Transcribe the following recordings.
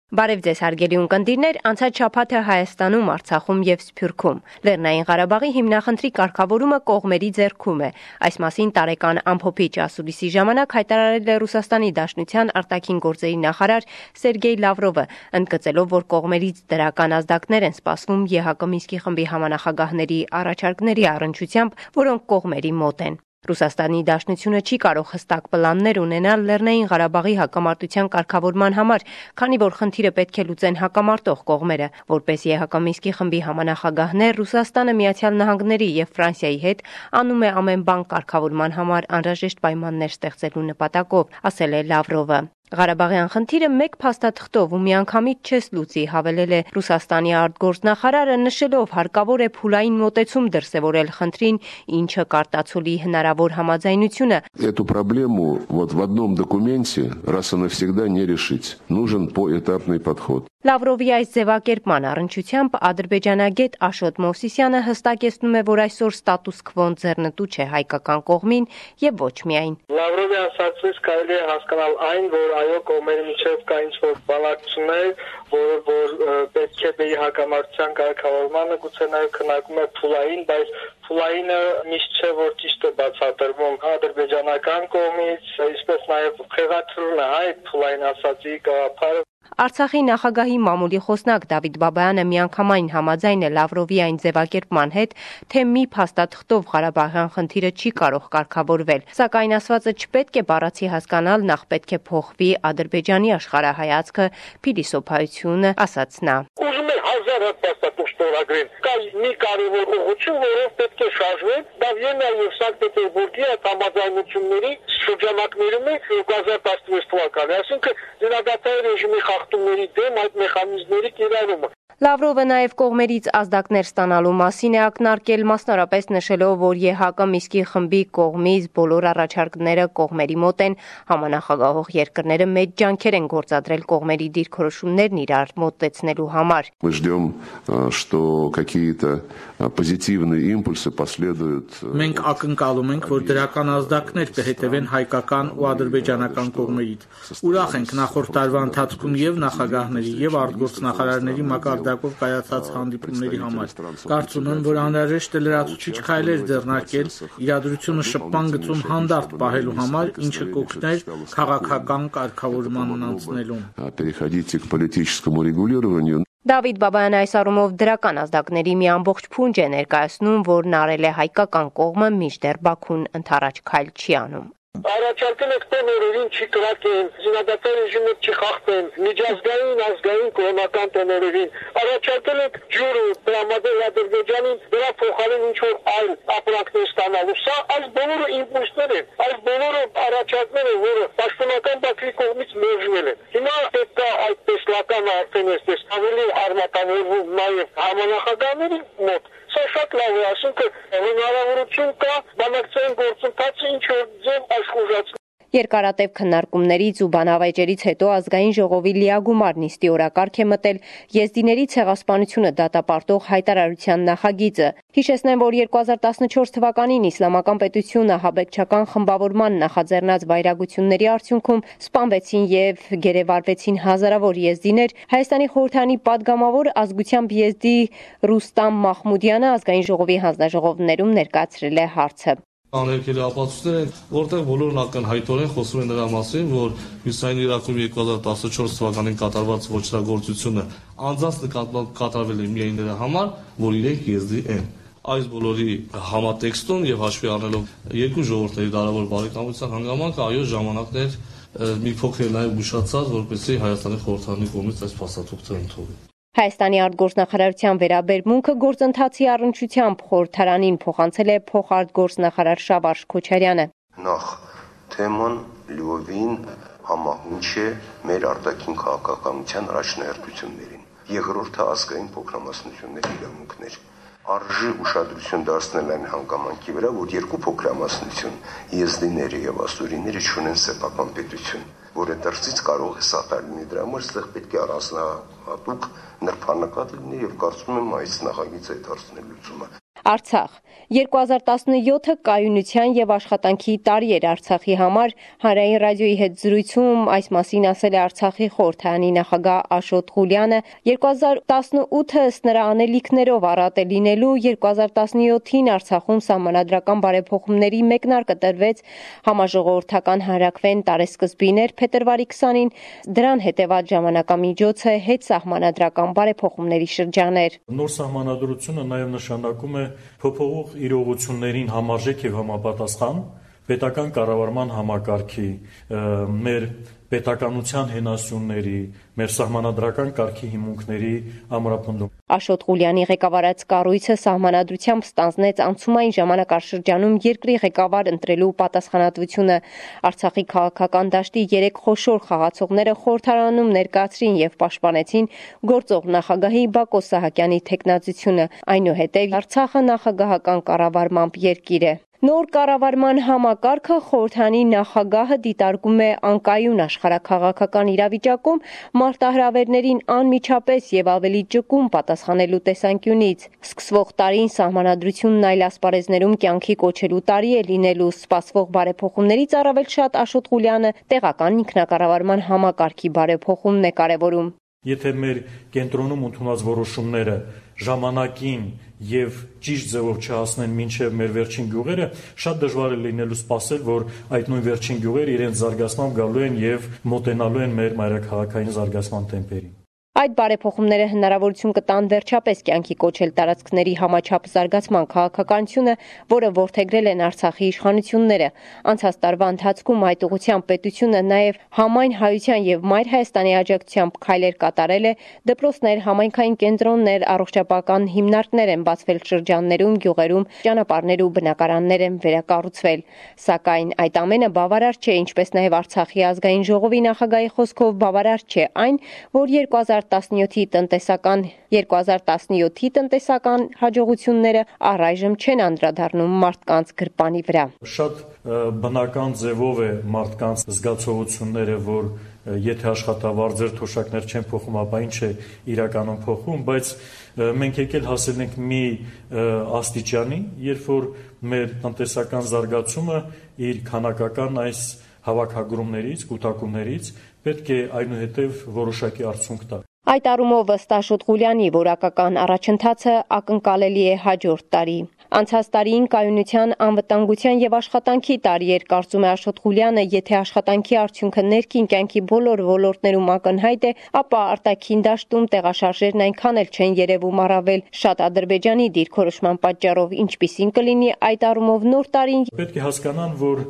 Բարև ձեզ հարգելի ունկնդիրներ, անցած շաբաթը Հայաստանում, Արցախում եւ Սփյուռքում Լեռնային Ղարաբաղի հիմնախնդրի կարգավորումը կողմերի ձեռքում է։ Այս մասին տարեկան ամփոփիչ ասուլիսի ժամանակ հայտարարել է Ռուսաստանի Դաշնության արտաքին գործերի նախարար Սերգեյ Լավրովը, ընդգծելով, որ կողմերից դրական ազդակներ են սպասվում ԵՀԿ Մինսկի խմբի համանախագահների առաջարկների առնչությամբ, որոնք կողմերի մոտ են։ Ռուսաստանի Դաշնությունը չի կարող հստակ պլաններ ունենալ Լեռնային Ղարաբաղի հակամարտության կարգավորման համար, քանի որ խնդիրը պետք է լուծեն հակամարտող կողմերը, որպես ԵՀԿ Մինսկի խմբի համանախագահներ, Ռուսաստանը Միացյալ Նահանգների եւ Ֆրանսիայի հետ անում է ամեն բան կարգավորման համար անհրաժեշտ պայմաններ ստեղծելու նպատակով, ասել է Լավրովը։ Ղարաբաղյան խնդիրը մեկ փաստաթղթով ու միանգամից չես լուծի, հավելել է Ռուսաստանի արտգործնախարարը, նշելով հարկավոր է փուլային մոտեցում դրսևորել խնդրին, ինչը կարտացոլի հնարավոր համաձայնությունը։ Эту проблему вот в одном документе раз и навсегда не решить. Нужен поэтапный подход. Լավրովի այս ձևակերպման առնչությամբ ադրբեջանագետ Աշոտ Մովսիսյանը հստակեցնում է, որ այսօր ստատուս քվոն ձեռնտու չէ հայկական կողմին եւ ոչ միայն։ Լավրովի ասացից կարելի է հասկանալ այն, որ այո, կողմերի միջև կա ինչ-որ բանակցություններ, որ պետք է դեպի հակամարտության կարգավորմանը գուցե նաեւ քննարկում է փուլային, բայց փուլայինը միշտ չէ, որ ճիշտ է բացատրվում ադրբեջանական կողմից, այսպես նաեւ խեղաթյուրն է այդ փուլային ասացի գաղափարը։ Արցախի նախագահի մամուլի խոսնակ Դավիթ Բաբայանը միանգամայն համաձայն է Լավրովի այն ձևակերպման հետ, թե մի փաստաթղթով Ղարաբաղյան խնդիրը չի կարող կարգավորվել, սակայն ասվածը չպետք է բառացի հասկանալ, նախ պետք է փոխվի Ադրբեջանի աշխարհայացքը, փիլիսոփայությունը, ասաց նա։ Ուզում է 1000 հատ փաստաթուղթ ստորագրեն, կա մի կարևոր ուղղություն, որով պետք է շարժվել, դա Վիեննա եւ Սանկտ Պետերբուրգի այդ համաձայնությունների շրջանակներում է 2016 թվականի, այսինքն զինադատարի ռեժիմի խախտումների դեմ այդ մեխանիզմների կիրառումը։ Լավրովը նաև կողմերից ազդակներ ստանալու մասին է ակնարկել, մասնավորապես նշելով, որ ԵՀԿ Մինսկի խմբի կողմից բոլոր առաջարկները կողմերի մոտ են, համանախագահող երկրները մեծ ջանքեր են գործադրել կողմերի դիրքորոշումներն իրար մոտեցնելու համար։ Мы ждем, что какие-то позитивные импульсы последуют. Մենք ակնկալում ենք, որ դրական ազդակներ կհետևեն հայկական ու ադրբեջանական կողմերից։ Ուրախ ենք նախորդ տարվա ընթացքում եւ նախագահների եւ արտգործնախարարների մակարդակով կայացած հանդիպումների համար։ Կարծում եմ, որ անհրաժեշտ է լրացուցիչ քայլեր ձեռնարկել իրադրությունը շփման գծում հանդարտ պահելու համար, ինչը կօգներ քաղաքական կարգավորմանն անցնելուն։ Переходите к политическому регулированию. Դավիթ Բաբայանը այս առումով դրական ազդակների մի ամբողջ փունջ է ներկայացնում, որն արել է հայկական կողմը, մինչդեռ Բաքուն ընդառաջ քայլ չի անում։ Առաջարկել եք տոներերին չի կրակեն, զինադատար ռեժիմը չի խախտեն, միջազգային, ազգային կողմական տոներերին։ Առաջարկել եք ջուրը տրամադրել Ադրբեջանին, դրա փոխարեն ինչ-որ այլ ապրանքներ ստանալու։ Սա այս բոլորը իմպուլսներ են, այս բոլորը առաջարկներ են, որը պաշտոնական Բաքվի կողմից մերժվել են։ Հիմա պետք է այդ տեսլականը արդեն այսպես ավելի արմատավորվում նաև համանախագահների մոտ։ Սա շատ լավ է, ասինքն հնարավորություն կա բանակցային գործընթացը ինչ-որ ձև աշխուժացնել։ Երկարատև քննարկումներից ու բանավեճերից հետո ազգային ժողովի լիագումար նիստի օրակարգ է մտել եզդիների ցեղասպանությունը դատապարտող հայտարարության նախագիծը։ Հիշեցնեմ, որ 2014 թվականին Իսլամական պետությունը ահաբեկչական խմբավորման նախաձեռնած վայրագությունների արդյունքում սպանվեցին եւ գերեվարվեցին հազարավոր եզդիներ, Հայաստանի խորհրդարանի падգամավոր ազգությամբ եզդի Ռուստամ Մահմուդյանը ազգային ժողովի հանձնաժողովներում ներկայացրել է հարցը։ Աներկելի ապացույցներ են, որտեղ բոլորն ակնհայտորեն խոսում են նրա մասին, որ Հյուսիսային Իրաքում 2014 թվականին կատարված ոչրագործությունը անձանց նկատմամբ կատարվել է միայն նրա համար, որ իրենք եզդի են։ Այս բոլորի համատեքստում եւ հաշվի առնելով երկու ժողովուրդների դարավոր բարեկամության հանգամանքը, այո, ժամանակն էր մի փոքր նաեւ ուշացած, որպեսզի Հայաստանի խորհրդարանի կողմից այս փաստաթուղթը ընդունվի։ Հայաստանի արտգործնախարարության վերաբերմունքը գործընթացի առնչությամբ խորհրդարանին փոխանցել է փոխարտգործնախարար Շավարժ Քոչարյանը։ Նախ թեման լիովին համահունչ է մեր արտաքին քաղաքականության առաջնահերթություններին։ Երկրորդը ազգային փոքրամասնությունների իրավունքներ։ Արժի ուշադրություն դարձնել այն հանգամանքի վրա, որ երկու փոքրամասնություն եզդիները եւ ասորիները չունեն սեփական պետություն, որը դրսից կարող է սատար լինի, դրա համար այստեղ պետք է առանձնահատուկ նրբանկատ լինի եւ կարծում եմ այս նախագիծը այդ հարցն է լուծումը։ Արցախ 2017-ը կայունության եւ աշխատանքի տարի էր Արցախի համար։ Հանրային ռադիոյի հետ զրույցում այս մասին ասել է Արցախի խորհրդարանի նախագահ Աշոտ Ղուլյանը։ 2018-ը ըստ նրա անելիքներով առատ է լինելու, 2017-ին Արցախում սահմանադրական բարեփոխումների մեկնարկը տրվեց, համաժողովրդական հանրաքվեն տարեսկզբին էր փետրվարի 20-ին, դրան հետևած ժամանակամիջոցը հետսահմանադրական բարեփոխումների շրջան էր։ Նոր սահմանադրությունը նաև նշանակում է փոփոխող իրողություններին համարժեք եւ համապատասխան պետական կառավարման համակարգի, մեր պետականության հենասյունների, մեր սահմանադրական կարգի հիմունքների ամրապնդում։ Աշոտ Ղուլյանի ղեկավարած կառույցը սահմանադրությամբ ստանձնեց անցումային ժամանակաշրջանում երկրի ղեկավար ընտրելու պատասխանատվությունը։ Արցախի քաղաքական դաշտի 3 խոշոր խաղացողները խորհրդարանում ներկայացրին եւ պաշտպանեցին գործող նախագահի Բակո Սահակյանի թեկնածությունը։ Այնուհետև Արցախը նախագահական կառավարմամբ երկիր է։ Նոր կառավարման համակարգը խորհրդարանի նախագահը դիտարկում է անկայուն աշխարհաքաղաքական իրավիճակում մարտահրավերներին անմիջապես եւ ավելի ճկուն պատասխանելու տեսանկյունից։ Սկսվող տարին սահմանադրությունն այլ ասպարեզներում կյանքի կոչելու տարի է լինելու, սպասվող բարեփոխումներից առավել շատ Աշոտ Ղուլյանը տեղական ինքնակառավարման համակարգի բարեփոխումն է կարևորում։ Եթե մեր կենտրոնում ընդունած որոշումները ժամանակին եւ ճիշտ ձևով չհասնեն մինչեւ մեր վերջին գյուղերը, շատ դժվար է լինելու սպասել, որ այդ նույն վերջին գյուղերը իրենց զարգացմամբ գալու են եւ մոտենալու են մեր մայրաքաղաքային զարգացման տեմպերին։ Այդ բարեփոխումները հնարավորություն կտան վերջապես կյանքի կոչել տարածքների համաչափ զարգացման քաղաքականությունը, որը որդեգրել են Արցախի իշխանությունները։ Անցած տարվա ընթացքում այդ ուղղությամբ պետությունը նաև համայն հայության եւ Մայր Հայաստանի աջակցությամբ քայլեր կատարել է, դպրոցներ, համայնքային կենտրոններ, առողջապահական հիմնարկներ են բացվել շրջաններում, գյուղերում, ճանապարհներ ու բնակարաններ են վերակառուցվել։ Սակայն այդ ամենը բավարար չէ, ինչպես նաև Արցախի ազգային ժողովի նախագահի խոսքով բավարար չէ այն, որ 2017-ի տնտեսական հաջողությունները առայժմ չեն անդրադառնում մարդկանց գրպանի վրա։ Շատ բնական ձևով է մարդկանց զգացողությունները, որ եթե աշխատավարձեր, թոշակներ չեն փոխում, ապա ինչ է իրականում փոխում, բայց մենք եկել հասել ենք մի աստիճանի, երբ որ մեր տնտեսական զարգացումը իր քանակական այս հավաքագրումներից, կուտակումներից պետք է այնուհետև որոշակի արդյունք տա։ Այդ առումով ըստ Աշոտ Ղուլյանի որակական առաջընթացը ակնկալելի է հաջորդ տարի։ Անցած տարին կայունության, անվտանգության եւ աշխատանքի տարի էր, կարծում է Աշոտ Ղուլյանը, եթե աշխատանքի արդյունքը ներքին կյանքի բոլոր ոլորտներում ակնհայտ է, ապա արտաքին դաշտում տեղաշարժերն այնքան էլ չեն երևում առավել շատ Ադրբեջանի դիրքորոշման պատճառով, ինչպիսին կլինի այդ առումով նոր տարին։ Պետք է հասկանան, որ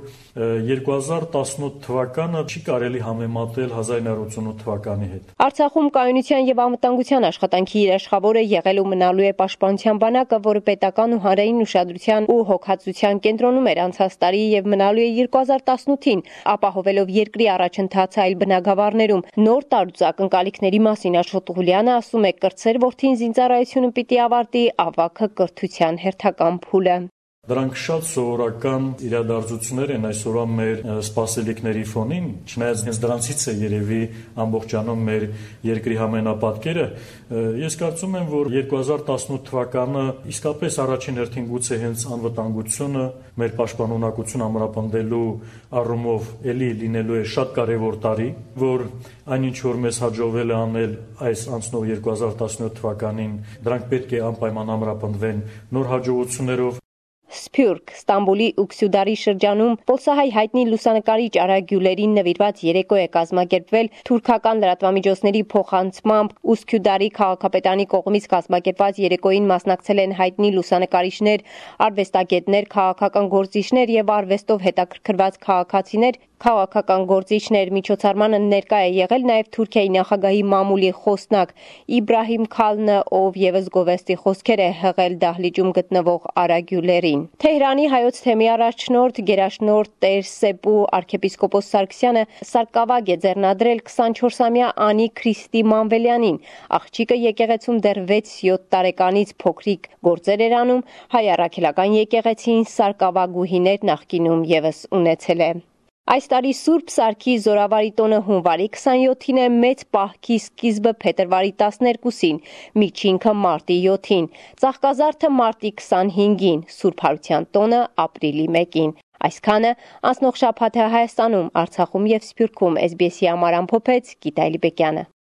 2018 թվականը չի կարելի համեմատել 1988 թվականի հետ։ Արցախում կայունության եւ անվտանգության աշխատանքի երաշխավորը եղել ու մնալու է պաշտպանության բանակը, որը պետական ու հանրային ուշադրության ու հոգացության կենտրոնում էր անցած տարի եւ մնալու է 2018-ին, ապահովելով երկրի առաջընթացը այլ բնագավառներում։ Նոր տարուց ակնկալիքների մասին Աշոտ Ղուլյանը ասում է, կրտսեր որդին զինծառայությունը պիտի ավարտի, ավագը կրթության հերթական փուլը։ Դրանք շատ սովորական իրադարձություններ են այսօրվա մեր սպասելիքների ֆոնին, չնայած հենց դրանցից է երևի ամբողջանում մեր երկրի համենապատկերը։ Ես կարծում եմ, որ 2018 թվականը իսկապես առաջին հերթին գուցե հենց անվտանգությունը, մեր պաշտպանունակությունը ամրապնդելու առումով էլի լինելու է շատ կարևոր տարի, որ այնինչ որ մեզ հաջողվել է անել այս անցնող 2017 թվականին, դրանք պետք է անպայման ամրապնդվեն նոր հաջողություններով։ Սփյուռք, Ստամբուլի Ուքսուդարի շրջանում պոլսահայ հայտնի լուսանկարիչ Արա Գյուլերին նվիրված երեկո է կազմակերպվել թուրքական լրատվամիջոցների փոխանցմամբ Ուքսուդարի քաղաքապետարանի կողմից կազմակերպված երեկոյին մասնակցել են հայտնի լուսանկարիչներ, արվեստագետներ, քաղաքական գործիչներ եւ արվեստով հետաքրքրված քաղաքացիներ, քաղաքական գործիչներ։ Միջոցառմանը ներկա է եղել նաև Թուրքիայի նախագահի մամուլի խոսնակ Իբրահիմ Քալնը, ով եւս գովեստի խոսքեր է հղել դահլիճում գտնվող Արա Գյուլերին։ Թեհրանի հայոց թեմի առաջնորդ գերաշնորհ Տեր Սեպու arczepiskopos Սարգսյանը սարկավագ է ձեռնադրել 24-ամյա Անի Քրիստի Մանվելյանին։ Աղջիկը եկեղեցում դեռ 6-7 տարեկանից փոքրիկ գործեր էր անում, հայ առաքելական եկեղեցին սարկավագուհիներ նախկինում եւս ունեցել է։ Այս տարի Սուրբ Սարգի Զորավարի տոնը հունվարի 27-ին է, մեծ պահքի սկիզբը փետրվարի 12-ին, միջինքը մարտի 7-ին, ծաղկազարդը մարտի 25-ին, Սուրբ Հարության տոնը ապրիլի 1-ին։ Այսքանը անցնող շաբաթ է Հայաստանում, Արցախում և Սփյուռքում, SBS-ի համար ամփոփեց Գիտա Էլիբեկյանը։